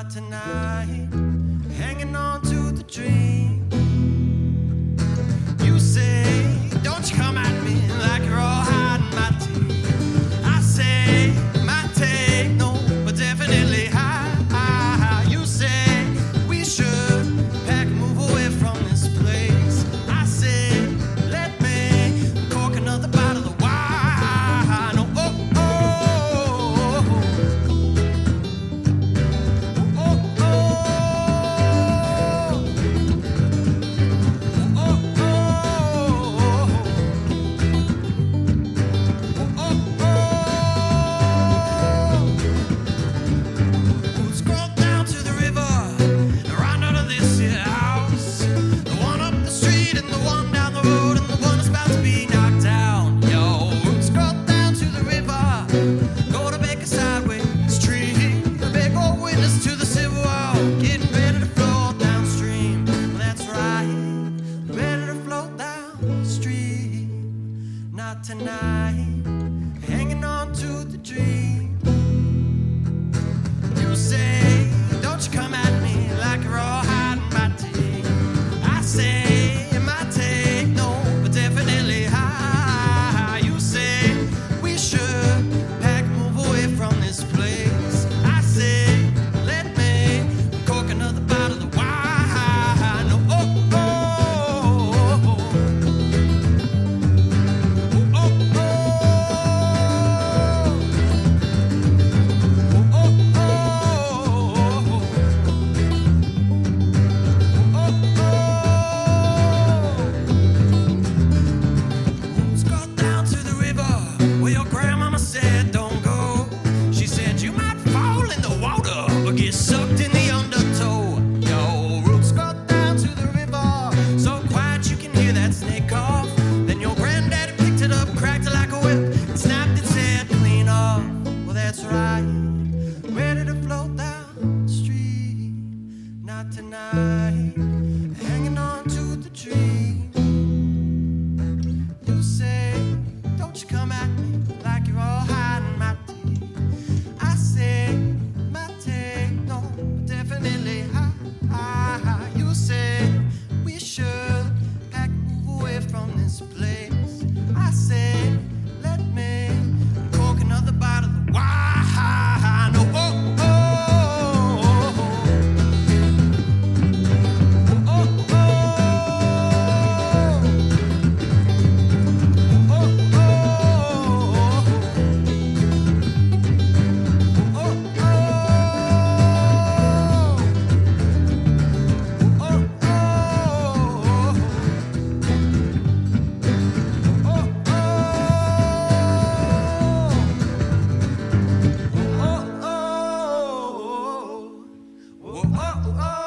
not tonight. Hanging on to the dream. You say, don't you come at me like you're all hiding my teeth. I say, might take no, but definitely high. You say, we should pack and move away from this place. I say, let me cork another bottle of wine. Oh, oh, oh, oh, oh, oh, scroll down to the river and right out of this here house. The one up the street and the one down the road and the one that's about to be knocked down. Yo, scroll down to the river, go to Baker Sideway Street. A big old witness to the Civil War, getting ready to float downstream. Well, that's right, ready to float downstream. Not tonight, hanging on to the dream. You say, don't you come at me like you're all hiding my teeth. I say, it might take no, but definitely high. You say, we should pack and move away from this place. I say, let me cork another bottle of wine. Oh, oh, oh, oh, oh, oh, oh. Scroll down to the river where your grandmama said don't go. She said you might fall in the water or get sucked in the undertow. Yo, roots scroll down to the river so quiet you can hear that snake cough. Then your granddaddy picked it up, cracked it like a whip, and snapped its head clean off. Well, that's right, ready to float downstream. Not tonight, hanging on to the dream. You say, don't you come at me like you're all hiding my teeth. I say, might take no, but definitely high. You say, we should pack and move away from this place. I say, let me cork another bottle of wine. Oh, oh, oh, oh, oh, oh. Oh, oh, oh.